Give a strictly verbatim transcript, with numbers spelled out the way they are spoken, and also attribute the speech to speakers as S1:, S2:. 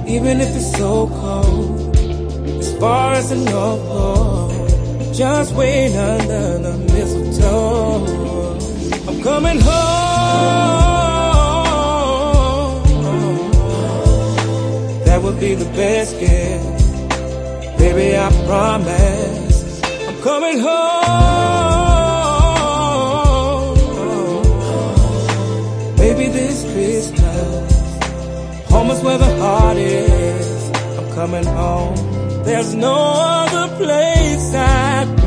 S1: even if it's so cold. As far as the North Pole, just wait under the mistletoe. I'm coming home. That would be the best gift, baby, I promise. I'm coming home, baby, this Christmas. Home is where the heart is. I'm coming home. There's no other place I'd